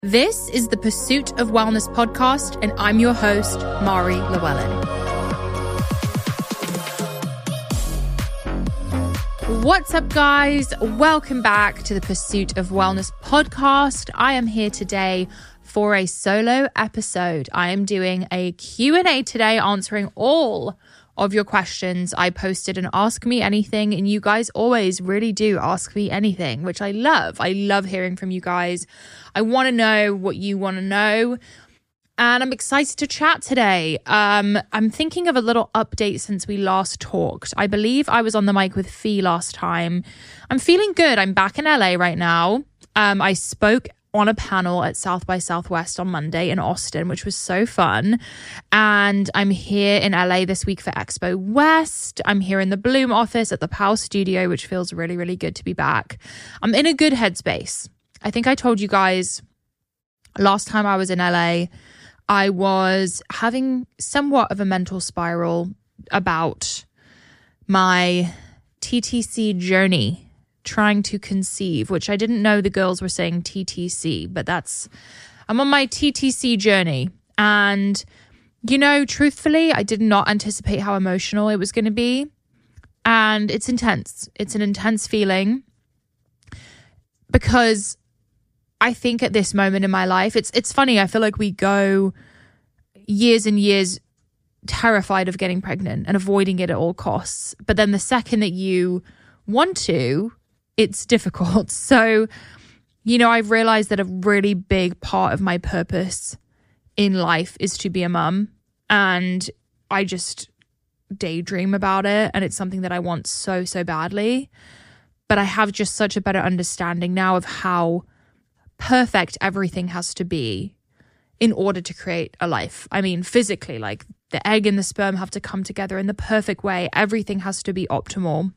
This is the Pursuit of Wellness podcast, and I'm your host, Mari Llewellyn. What's up, guys? Welcome back to the Pursuit of Wellness podcast. I am here today for a solo episode. I am doing a Q&A today, answering all of your questions. I posted an Ask Me Anything, and you guys always really do ask me anything, which I love. I love hearing from you guys. I want to know what you want to know, and I'm excited to chat today. I'm thinking of a little update since we last talked. I believe I was on the mic with Fee last time. I'm feeling good. I'm back in LA right now. I spoke on a panel at South by Southwest on Monday in Austin, which was so fun. And I'm here in LA this week for Expo West. I'm here in the Bloom office at the POW studio, which feels really, really good to be back. I'm in a good headspace. I think I told you guys last time I was in LA, I was having somewhat of a mental spiral about my TTC journey, trying to conceive, which I didn't know the girls were saying TTC, but I'm on my TTC journey. And, you know, truthfully, I did not anticipate how emotional it was going to be. And it's intense. It's an intense feeling because I think at this moment in my life, it's funny. I feel like we go years and years terrified of getting pregnant and avoiding it at all costs. But then the second that you want to, it's difficult. So, you know, I've realized that a really big part of my purpose in life is to be a mum. And I just daydream about it. And it's something that I want so, so badly. But I have just such a better understanding now of how perfect everything has to be in order to create a life. I mean, physically, like the egg and the sperm have to come together in the perfect way. Everything has to be optimal.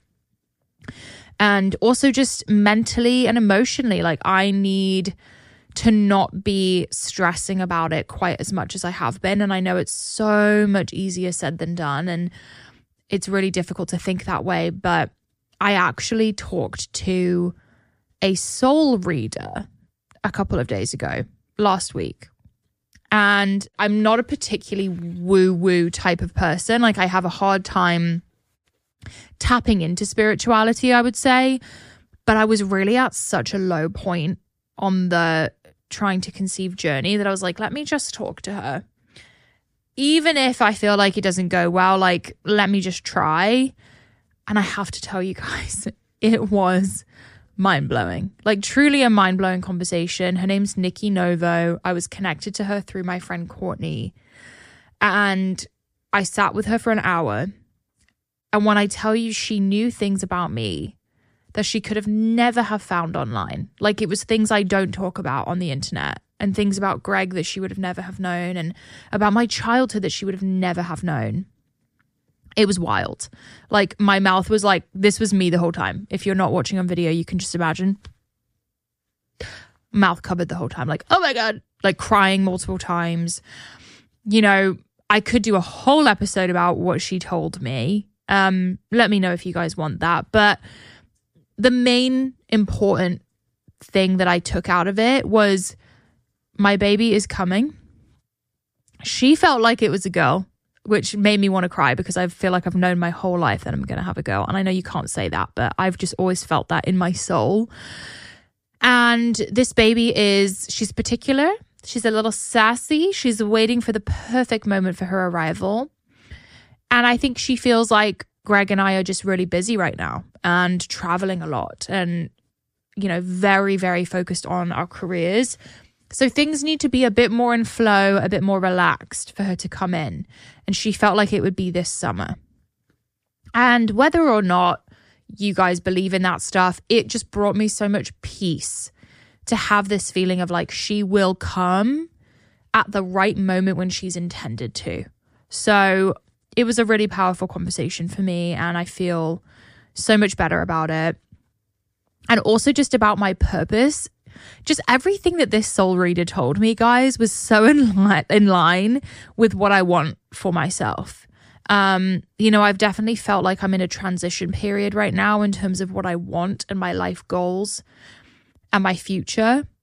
And also just mentally and emotionally, like I need to not be stressing about it quite as much as I have been. And I know it's so much easier said than done. And it's really difficult to think that way. But I actually talked to a soul reader a couple of days ago, last week. And I'm not a particularly woo-woo type of person. Like I have a hard time tapping into spirituality, I would say. But I was really at such a low point on the trying to conceive journey that I was like, let me just talk to her. Even if I feel like it doesn't go well, like, let me just try. And I have to tell you guys, it was mind-blowing, like truly a mind-blowing conversation. Her name's Nikki Novo. I was connected to her through my friend Courtney, and I sat with her for an hour. And when I tell you, she knew things about me that she could have never have found online. Like it was things I don't talk about on the internet, and things about Greg that she would have never have known, and about my childhood that she would have never have known. It was wild. Like my mouth was like, this was me the whole time. If you're not watching on video, you can just imagine. Mouth covered the whole time. Like, oh my God, like crying multiple times. You know, I could do a whole episode about what she told me. Let me know if you guys want that. But the main important thing that I took out of it was my baby is coming. She felt like it was a girl, which made me want to cry because I feel like I've known my whole life that I'm going to have a girl. And I know you can't say that, but I've just always felt that in my soul. And this baby she's particular. She's a little sassy. She's waiting for the perfect moment for her arrival. And I think she feels like Greg and I are just really busy right now and traveling a lot and, you know, very, very focused on our careers. So things need to be a bit more in flow, a bit more relaxed for her to come in. And she felt like it would be this summer. And whether or not you guys believe in that stuff, it just brought me so much peace to have this feeling of like she will come at the right moment when she's intended to. So it was a really powerful conversation for me, and I feel so much better about it. And also just about my purpose. Just everything that this soul reader told me, guys, was so in line with what I want for myself. You know, I've definitely felt like I'm in a transition period right now in terms of what I want and my life goals and my future.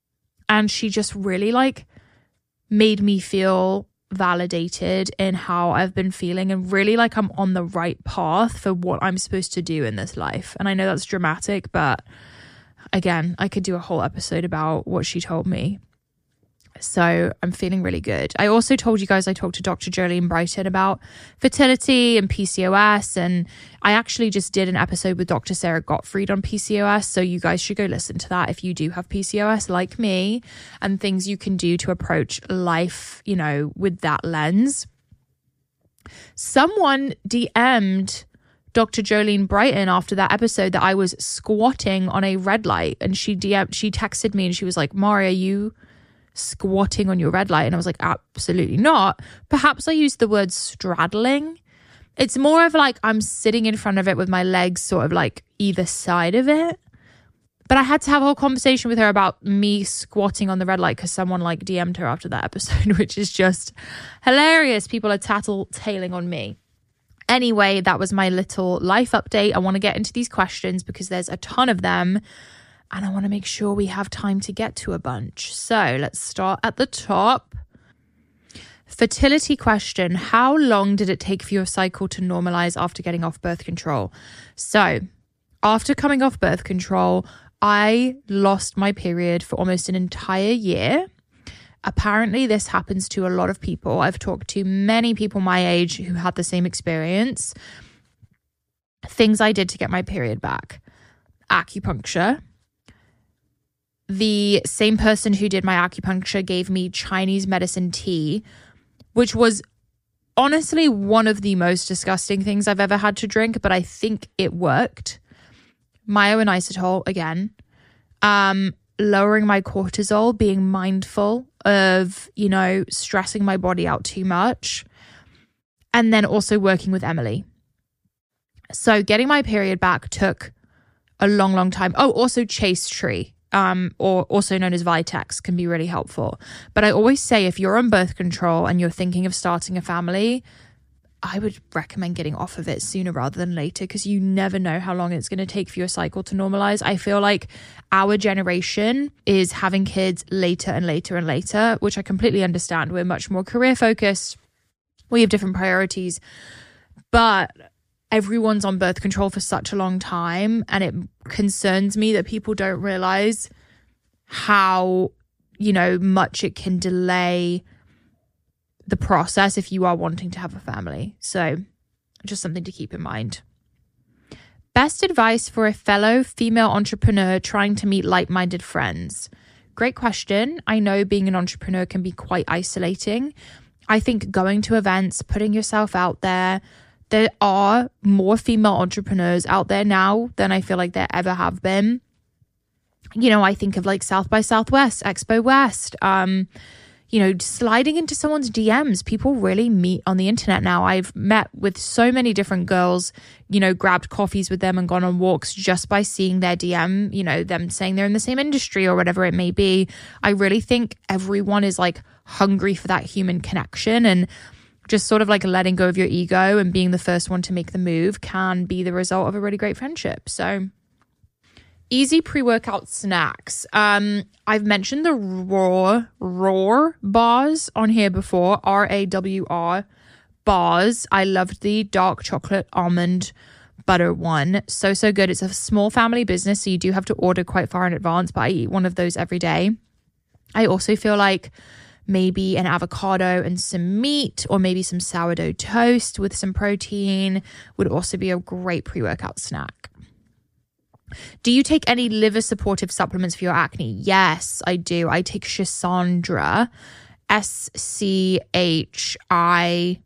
And she just really like made me feel validated in how I've been feeling, and really like I'm on the right path for what I'm supposed to do in this life. And I know that's dramatic, but again, I could do a whole episode about what she told me. So I'm feeling really good. I also told you guys I talked to Dr. Jolene Brighten about fertility and PCOS. And I actually just did an episode with Dr. Sarah Gottfried on PCOS. So you guys should go listen to that if you do have PCOS like me, and things you can do to approach life, you know, with that lens. Someone DM'd Dr. Jolene Brighten after that episode that I was squatting on a red light. And she texted me and she was like, Mari, are you squatting on your red light? And I was like, absolutely not. Perhaps I used the word straddling. It's more of like I'm sitting in front of it with my legs sort of like either side of it. But I had to have a whole conversation with her about me squatting on the red light because someone like DM'd her after that episode, which is just hilarious. People are tattletaling on me. Anyway, that was my little life update. I want to get into these questions because there's a ton of them. And I want to make sure we have time to get to a bunch. So let's start at the top. Fertility question. How long did it take for your cycle to normalize after getting off birth control? So after coming off birth control, I lost my period for almost an entire year. Apparently, this happens to a lot of people. I've talked to many people my age who had the same experience. Things I did to get my period back. Acupuncture. The same person who did my acupuncture gave me Chinese medicine tea, which was honestly one of the most disgusting things I've ever had to drink, but I think it worked. Myo-inositol again. Lowering my cortisol, being mindful of, you know, stressing my body out too much. And then also working with Emily. So getting my period back took a long, long time. Oh, also Chaste Tree. Or also known as Vitex can be really helpful. But I always say if you're on birth control and you're thinking of starting a family, I would recommend getting off of it sooner rather than later, because you never know how long it's going to take for your cycle to normalize. I feel like our generation is having kids later and later and later, which I completely understand. We're much more career focused. We have different priorities, but everyone's on birth control for such a long time, and it concerns me that people don't realize how, you know, much it can delay the process if you are wanting to have a family. So just something to keep in mind. Best advice for a fellow female entrepreneur trying to meet like-minded friends. Great question. I know being an entrepreneur can be quite isolating. I think going to events, putting yourself out there are more female entrepreneurs out there now than I feel like there ever have been. You know, I think of like South by Southwest, Expo West, you know, sliding into someone's DMs. People really meet on the internet now. I've met with so many different girls, you know, grabbed coffees with them and gone on walks just by seeing their DM, you know, them saying they're in the same industry or whatever it may be. I really think everyone is like hungry for that human connection, and just sort of like letting go of your ego and being the first one to make the move can be the result of a really great friendship. So easy pre-workout snacks. I've mentioned the Rawr bars on here before. RAWR bars. I loved the dark chocolate almond butter one. So good. It's a small family business, so you do have to order quite far in advance, but I eat one of those every day. I also feel like maybe an avocado and some meat, or maybe some sourdough toast with some protein would also be a great pre-workout snack. Do you take any liver supportive supplements for your acne? Yes, I do. I take Schizandra, Schizandra,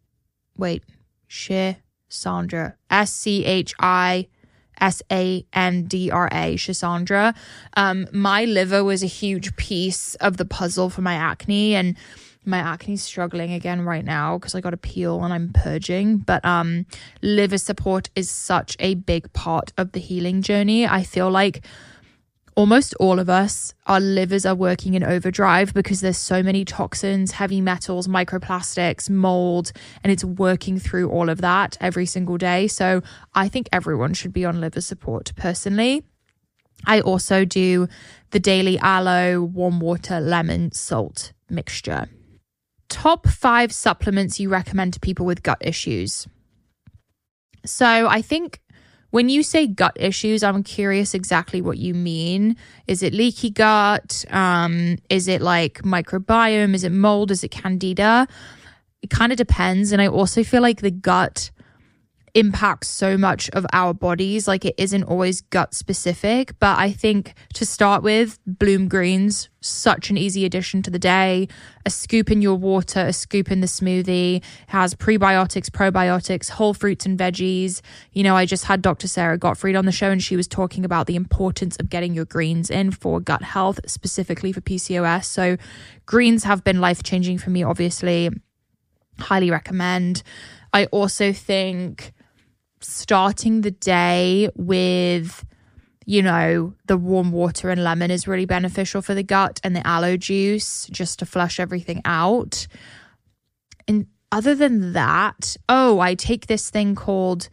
Schizandra. My liver was a huge piece of the puzzle for my acne, and my acne's struggling again right now because I got a peel and I'm purging. But liver support is such a big part of the healing journey. I feel like almost all of us, our livers are working in overdrive because there's so many toxins, heavy metals, microplastics, mold, and it's working through all of that every single day. So I think everyone should be on liver support personally. I also do the daily aloe, warm water, lemon, salt mixture. Top 5 supplements you recommend to people with gut issues. So I think when you say gut issues, I'm curious exactly what you mean. Is it leaky gut? Is it like microbiome? Is it mold? Is it candida? It kind of depends. And I also feel like the gut impacts so much of our bodies. Like it isn't always gut specific, but I think to start with, Bloom Greens, such an easy addition to the day. A scoop in your water, a scoop in the smoothie. It has prebiotics, probiotics, whole fruits and veggies. You know, I just had Dr. Sarah Gottfried on the show and she was talking about the importance of getting your greens in for gut health, specifically for PCOS. So greens have been life-changing for me, obviously. Highly recommend. I also think starting the day with, you know, the warm water and lemon is really beneficial for the gut, and the aloe juice just to flush everything out. And other than that, I take this thing called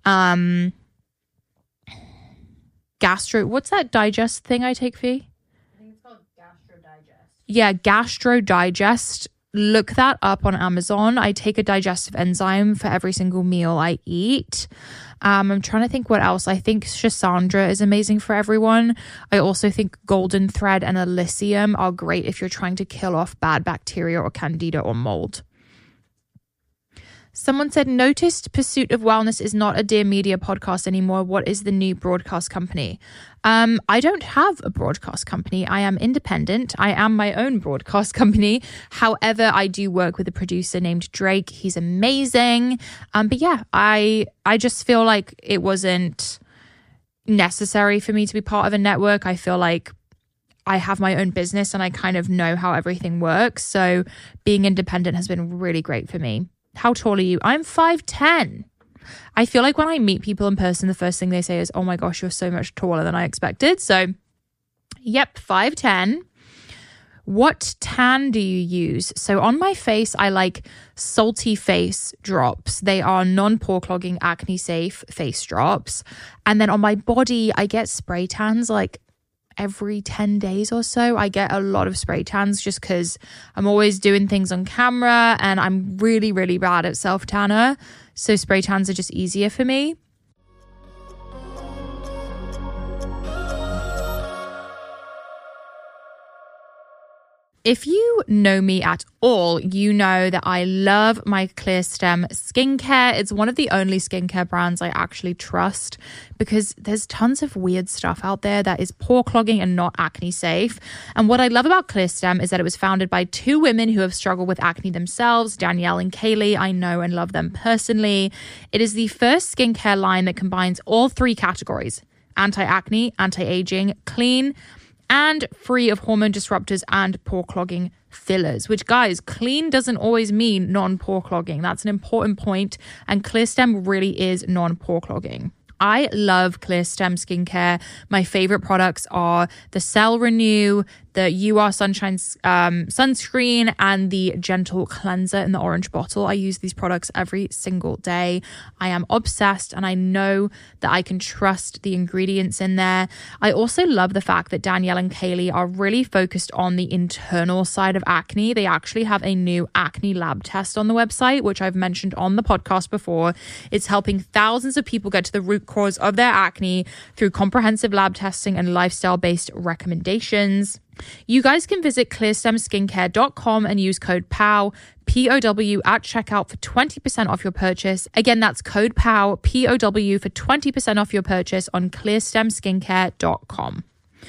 what's that digest thing I take, Fee? I think it's called Gastro Digest. Yeah, Gastro Digest. Look that up on Amazon. I take a digestive enzyme for every single meal I eat. I'm trying to think what else. I think Shasandra is amazing for everyone. I also think Golden Thread and Elysium are great if you're trying to kill off bad bacteria or candida or mold. Someone said, noticed Pursuit of Wellness is not a Dear Media podcast anymore. What is the new broadcast company? I don't have a broadcast company. I am independent. I am my own broadcast company. However, I do work with a producer named Drake. He's amazing. But yeah, I just feel like it wasn't necessary for me to be part of a network. I feel like I have my own business and I kind of know how everything works. So being independent has been really great for me. How tall are you? I'm 5'10". I feel like when I meet people in person, the first thing they say is, oh my gosh, you're so much taller than I expected. So, yep, 5'10". What tan do you use? So on my face, I like Salty Face drops. They are non-pore clogging, acne safe face drops. And then on my body, I get spray tans like every 10 days or so. I get a lot of spray tans just because I'm always doing things on camera and I'm really, really bad at self-tanner. So spray tans are just easier for me. If you know me at all, you know that I love my ClearStem skincare. It's one of the only skincare brands I actually trust because there's tons of weird stuff out there that is pore clogging and not acne safe. And what I love about ClearStem is that it was founded by 2 women who have struggled with acne themselves, Danielle and Kaylee. I know and love them personally. It is the first skincare line that combines all 3 categories: anti-acne, anti-aging, clean, and free of hormone disruptors and pore clogging fillers, which, guys, clean doesn't always mean non-pore clogging. That's an important point, and ClearStem really is non-pore clogging. I love ClearStem skincare. My favorite products are the Cell Renew, the UR Sunshine sunscreen, and the Gentle Cleanser in the orange bottle. I use these products every single day. I am obsessed, and I know that I can trust the ingredients in there. I also love the fact that Danielle and Kaylee are really focused on the internal side of acne. They actually have a new acne lab test on the website, which I've mentioned on the podcast before. It's helping thousands of people get to the root cause of their acne through comprehensive lab testing and lifestyle-based recommendations. You guys can visit clearstemskincare.com and use code POW, POW at checkout for 20% off your purchase. Again, that's code POW, POW for 20% off your purchase on clearstemskincare.com.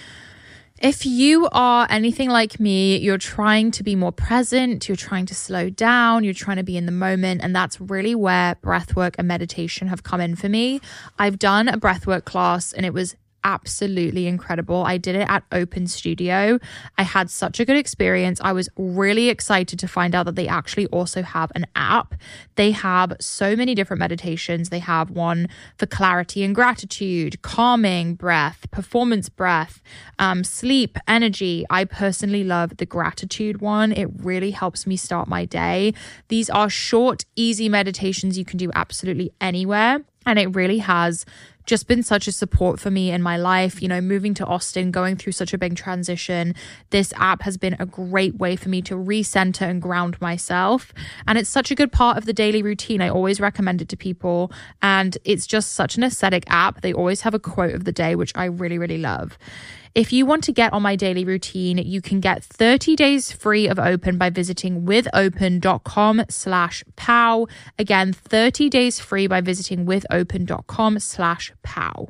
If you are anything like me, you're trying to be more present, you're trying to slow down, you're trying to be in the moment, and that's really where breathwork and meditation have come in for me. I've done a breathwork class and it was absolutely incredible. I did it at Open Studio. I had such a good experience. I was really excited to find out that they actually also have an app. They have so many different meditations. They have one for clarity and gratitude, calming breath, performance breath, sleep, energy. I personally love the gratitude one. It really helps me start my day. These are short, easy meditations you can do absolutely anywhere. And it really has just been such a support for me in my life. You know, moving to Austin, going through such a big transition, this app has been a great way for me to recenter and ground myself. And it's such a good part of the daily routine. I always recommend it to people. And it's just such an aesthetic app. They always have a quote of the day, which I really, really love. If you want to get on my daily routine, you can get 30 days free of Open by visiting withopen.com/pow. Again, 30 days free by visiting withopen.com/pow.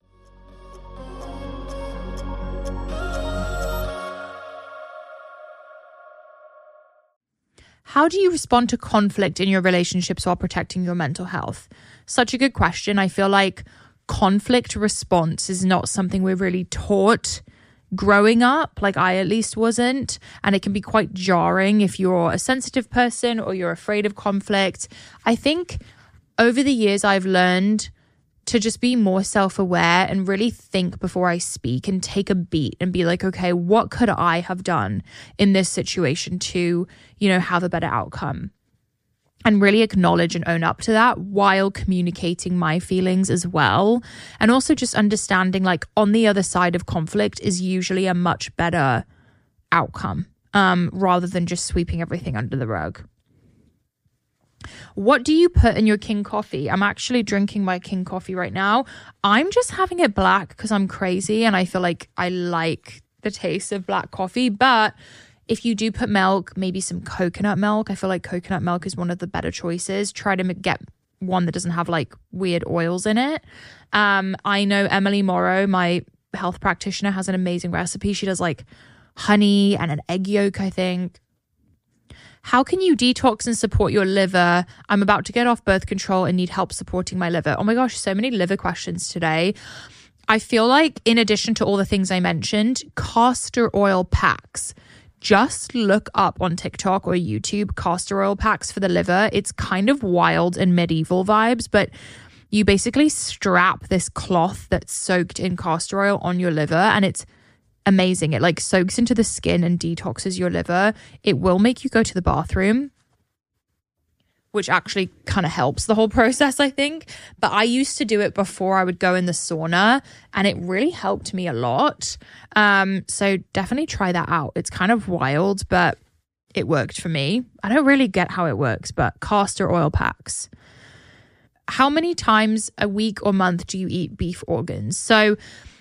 How do you respond to conflict in your relationships while protecting your mental health? Such a good question. I feel like conflict response is not something we're really taught growing up, like I at least wasn't, and it can be quite jarring if you're a sensitive person or you're afraid of conflict. I think over the years I've learned to just be more self-aware and really think before I speak and take a beat and be like, okay, what could I have done in this situation to, you know, have a better outcome? And really acknowledge and own up to that while communicating my feelings as well. And also just understanding, like, on the other side of conflict is usually a much better outcome, rather than just sweeping everything under the rug. What do you put in your King coffee? I'm actually drinking my King coffee right now. I'm just having it black because I'm crazy and I feel like I like the taste of black coffee. But if you do put milk, maybe some coconut milk. I feel like coconut milk is one of the better choices. Try to get one that doesn't have like weird oils in it. I know Emily Morrow, my health practitioner, has an amazing recipe. She does like honey and an egg yolk, I think. How can you detox and support your liver? I'm about to get off birth control and need help supporting my liver. Oh my gosh, so many liver questions today. I feel like in addition to all the things I mentioned, castor oil packs. Just look up on TikTok or YouTube castor oil packs for the liver. It's kind of wild and medieval vibes, but you basically strap this cloth that's soaked in castor oil on your liver and it's amazing. It like soaks into the skin and detoxes your liver. It will make you go to the bathroom, which actually kind of helps the whole process, I think. But I used to do it before I would go in the sauna and it really helped me a lot. So definitely try that out. It's kind of wild, but it worked for me. I don't really get how it works, but castor oil packs. How many times a week or month do you eat beef organs? So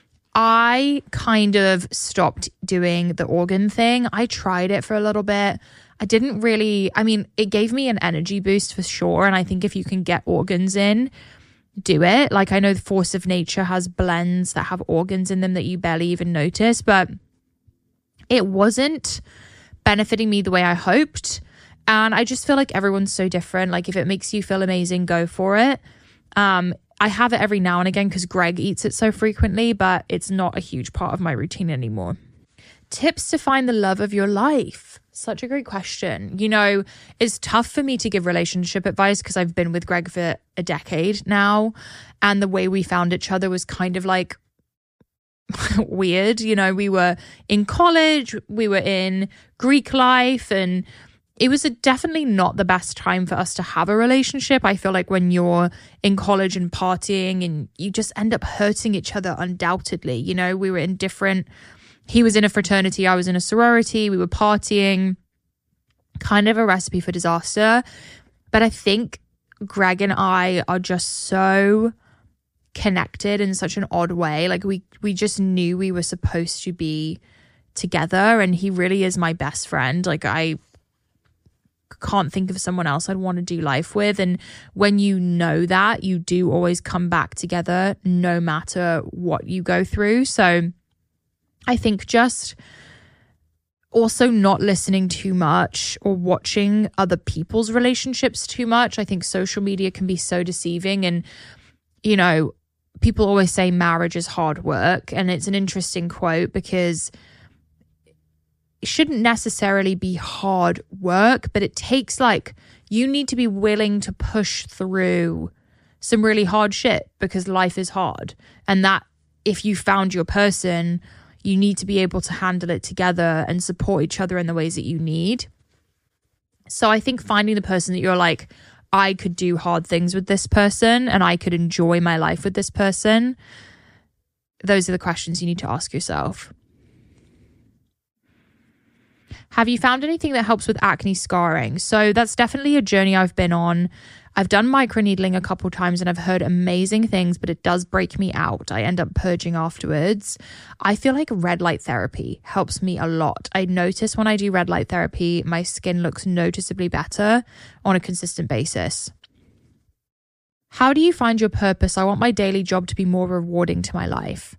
I kind of stopped doing the organ thing. I tried it for a little bit. I didn't really, I mean, it gave me an energy boost for sure. And I think if you can get organs in, do it. Like I know the Force of Nature has blends that have organs in them that you barely even notice, but it wasn't benefiting me the way I hoped. And I just feel like everyone's so different. Like if it makes you feel amazing, go for it. I have it every now and again because Greg eats it so frequently, but it's not a huge part of my routine anymore. Tips to find the love of your life. Such a great question. You know, it's tough for me to give relationship advice because I've been with Greg for a decade now. And the way we found each other was kind of like weird. You know, we were in college, we were in Greek life, and it was definitely not the best time for us to have a relationship. I feel like when you're in college and partying and you just end up hurting each other undoubtedly. You know, we were in different, he was in a fraternity, I was in a sorority, we were partying, kind of a recipe for disaster. But I think Greg and I are just so connected in such an odd way. Like we just knew we were supposed to be together, and he really is my best friend. Like I can't think of someone else I'd want to do life with. And when you know that, you do always come back together no matter what you go through. So I think just also not listening too much or watching other people's relationships too much. I think social media can be so deceiving, and you know, people always say marriage is hard work, and it's an interesting quote because it shouldn't necessarily be hard work, but it takes you need to be willing to push through some really hard shit because life is hard. And that if you found your person, you need to be able to handle it together and support each other in the ways that you need. So I think finding the person that you're like I could do hard things with this person and I could enjoy my life with this person? Those are the questions you need to ask yourself. Have you found anything that helps with acne scarring? So that's definitely a journey I've been on. I've done microneedling a couple times and I've heard amazing things, but it does break me out. I end up purging afterwards. I feel like red light therapy helps me a lot. I notice when I do red light therapy, my skin looks noticeably better on a consistent basis. How do you find your purpose? I want my daily job to be more rewarding to my life.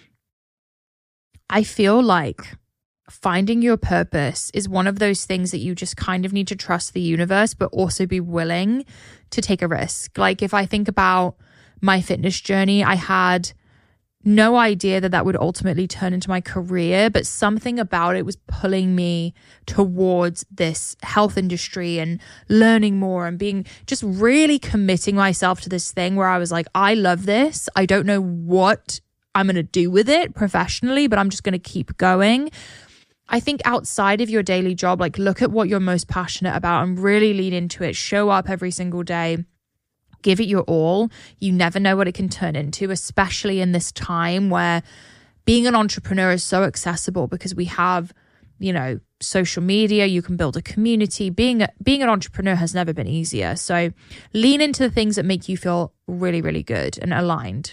I feel like finding your purpose is one of those things that you just kind of need to trust the universe, but also be willing to take a risk. Like if I think about my fitness journey, I had no idea that would ultimately turn into my career, but something about it was pulling me towards this health industry and learning more and being just really committing myself to this thing where I was like, I love this. I don't know what I'm going to do with it professionally, but I'm just going to keep going. I think outside of your daily job, like look at what you're most passionate about and really lean into it. Show up every single day. Give it your all. You never know what it can turn into, especially in this time where being an entrepreneur is so accessible because we have, social media. You can build a community. Being an entrepreneur has never been easier. So lean into the things that make you feel really, really good and aligned.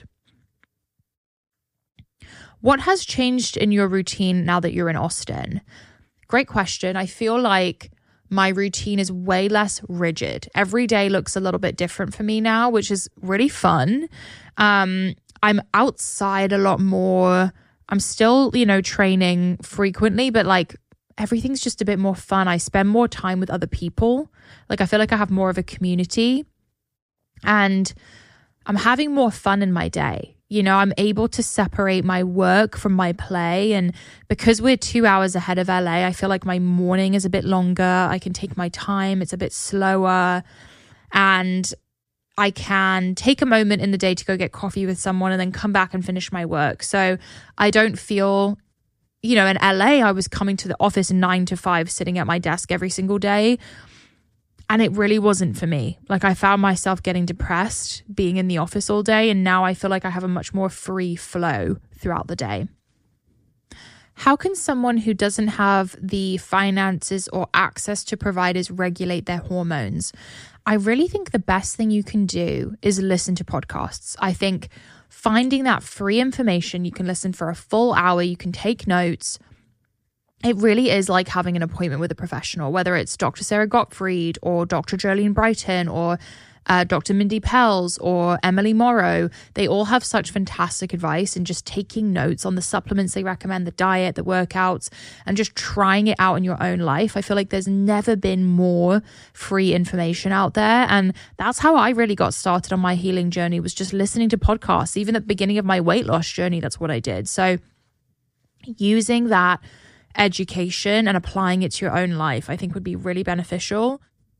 What has changed in your routine now that you're in Austin? Great question. I feel like my routine is way less rigid. Every day looks a little bit different for me now, which is really fun. I'm outside a lot more. I'm still, training frequently, but like everything's just a bit more fun. I spend more time with other people. Like I feel like I have more of a community and I'm having more fun in my day. I'm able to separate my work from my play. And because we're 2 hours ahead of LA, I feel like my morning is a bit longer. I can take my time. It's a bit slower. And I can take a moment in the day to go get coffee with someone and then come back and finish my work. So I don't feel, in LA, I was coming to the office 9 to 5, sitting at my desk every single day. And it really wasn't for me. Like I found myself getting depressed being in the office all day. And now I feel like I have a much more free flow throughout the day. How can someone who doesn't have the finances or access to providers regulate their hormones? I really think the best thing you can do is listen to podcasts. I think finding that free information, you can listen for a full hour, you can take notes. It really is like having an appointment with a professional, whether it's Dr. Sarah Gottfried or Dr. Jolene Brighton or Dr. Mindy Pelz or Emily Morrow. They all have such fantastic advice and just taking notes on the supplements they recommend, the diet, the workouts, and just trying it out in your own life. I feel like there's never been more free information out there. And that's how I really got started on my healing journey, was just listening to podcasts. Even at the beginning of my weight loss journey, that's what I did. So using that education and applying it to your own life, I think would be really beneficial.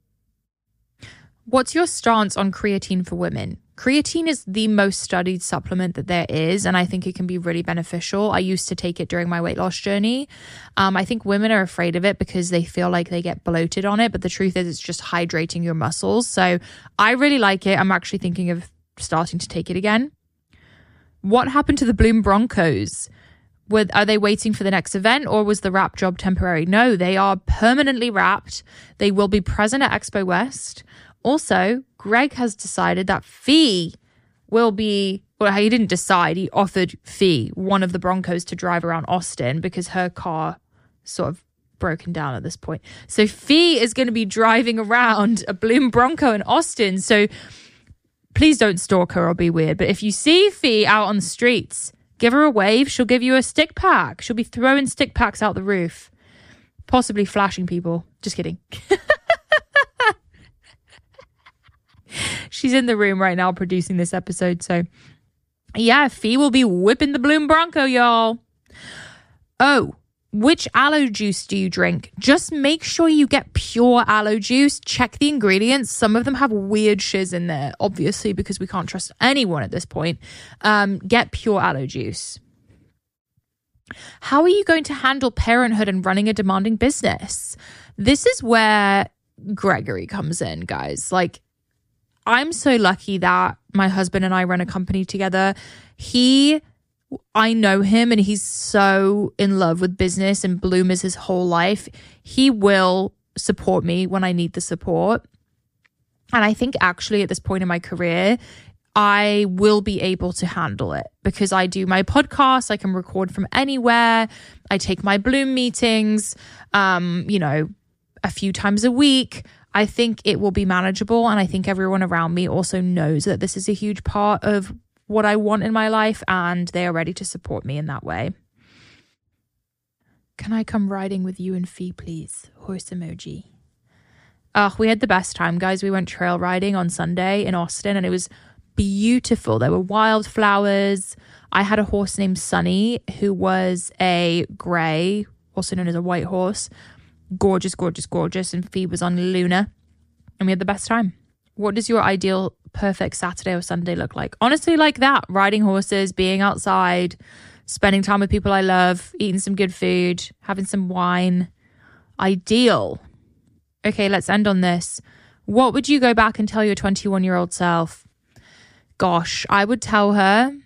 What's your stance on creatine for women? Creatine is the most studied supplement that there is, and I think it can be really beneficial. I used to take it during my weight loss journey. I think women are afraid of it because they feel like they get bloated on it, but the truth is it's just hydrating your muscles. So I really like it. I'm actually thinking of starting to take it again. What happened to the Bloom Broncos? Are they waiting for the next event, or was the wrap job temporary? No, they are permanently wrapped. They will be present at Expo West. Also, Greg has decided that Fee will be, well, he didn't decide. He offered Fee, one of the Broncos, to drive around Austin because her car sort of broken down at this point. So Fee is going to be driving around a Bloom Bronco in Austin. So please don't stalk her or be weird. But if you see Fee out on the streets, give her a wave. She'll give you a stick pack. She'll be throwing stick packs out the roof, possibly flashing people. Just kidding. She's in the room right now producing this episode. So yeah, Fee will be whipping the Bloom Bronco, y'all. Oh, which aloe juice do you drink? Just make sure you get pure aloe juice. Check the ingredients. Some of them have weird shiz in there, obviously, because we can't trust anyone at this point. Get pure aloe juice. How are you going to handle parenthood and running a demanding business? This is where Gregory comes in, guys. Like, I'm so lucky that my husband and I run a company together. I know him and he's so in love with business and Bloom is his whole life. He will support me when I need the support. And I think actually at this point in my career, I will be able to handle it because I do my podcast. I can record from anywhere. I take my Bloom meetings, a few times a week. I think it will be manageable. And I think everyone around me also knows that this is a huge part of what I want in my life and they are ready to support me in that way. Can I come riding with you and Fee, please? Horse emoji. We had the best time, guys. We went trail riding on Sunday in Austin and it was beautiful. There were wildflowers. I had a horse named Sunny who was a grey, also known as a white horse. Gorgeous, gorgeous, gorgeous. And Fee was on Luna and we had the best time. What does your ideal perfect Saturday or Sunday look like? Honestly, like that. Riding horses, being outside, spending time with people I love, eating some good food, having some wine. Ideal. Okay, let's end on this. What would you go back and tell your 21-year-old self? Gosh, I would tell her,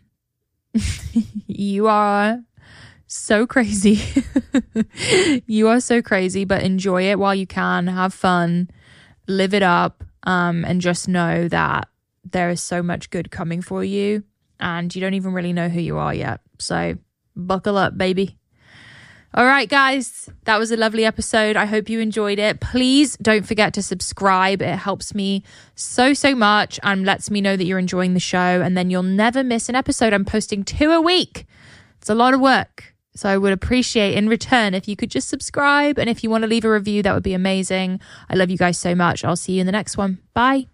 you are so crazy. You are so crazy, but enjoy it while you can. Have fun. Live it up. And just know that there is so much good coming for you and you don't even really know who you are yet. So buckle up, baby. All right, guys, that was a lovely episode. I hope you enjoyed it. Please don't forget to subscribe. It helps me so much and lets me know that you're enjoying the show. And then you'll never miss an episode. I'm posting 2 a week. It's a lot of work. So I would appreciate in return if you could just subscribe. And if you want to leave a review, that would be amazing. I love you guys so much. I'll see you in the next one. Bye.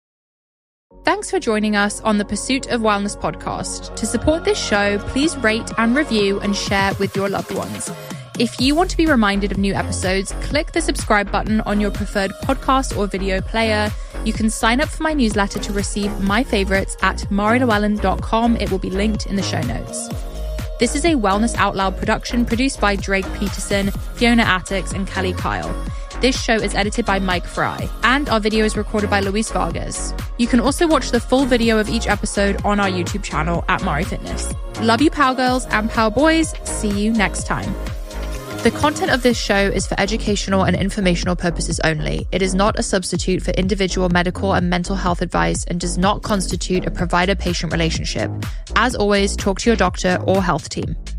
Thanks for joining us on the Pursuit of Wellness podcast. To support this show, please rate and review and share with your loved ones. If you want to be reminded of new episodes, click the subscribe button on your preferred podcast or video player. You can sign up for my newsletter to receive my favorites at marilewellen.com. It will be linked in the show notes. This is a Wellness Out Loud production produced by Drake Peterson, Fiona Attucks, and Kelly Kyle. This show is edited by Mike Fry, and our video is recorded by Luis Vargas. You can also watch the full video of each episode on our YouTube channel at Mari Fitness. Love you, Power Girls and Power Boys. See you next time. The content of this show is for educational and informational purposes only. It is not a substitute for individual medical and mental health advice and does not constitute a provider-patient relationship. As always, talk to your doctor or health team.